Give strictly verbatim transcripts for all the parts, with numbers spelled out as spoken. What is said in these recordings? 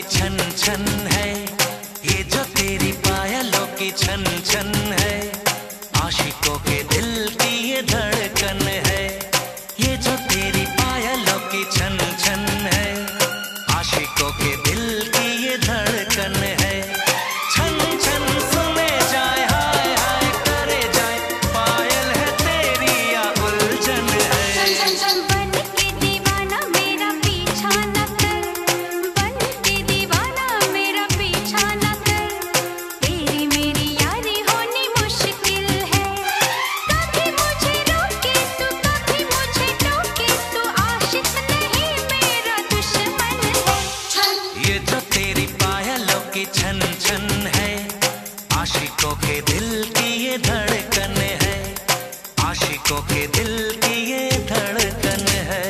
छन छन है, ये जो तेरी पायलों की छन छन है, आशिकों के दिल की ये धड़कन है। ये जो तेरी पायलों की छन छन है, आशिकों के दिल की ये धड़कन है। छन छन सुने जाए, हाय हाय करे जाए, पायल है तेरी या उलझन है। छन छन छन बन के दीवाना मेरा पीछा न कर, बन के दीवाना मेरा पीछा न कर। तेरी मेरी यारी होनी मुश्किल है, कभी मुझे रोके तू कभी मुझे टोके, तू आशिक नहीं मेरा दुश्मन है। छन ये जो तेरी पायलों की छन छन है, आशिकों के दिल की ये धड़कन है, आशिकों के दिल की ये धड़कन है।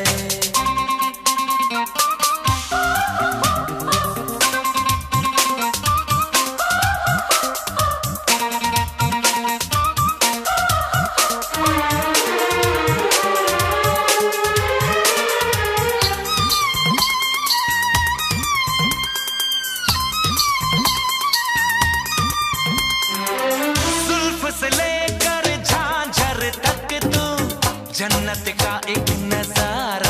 जुल्फ से लेकर झांझर तक तू जन्नत का एक नजारा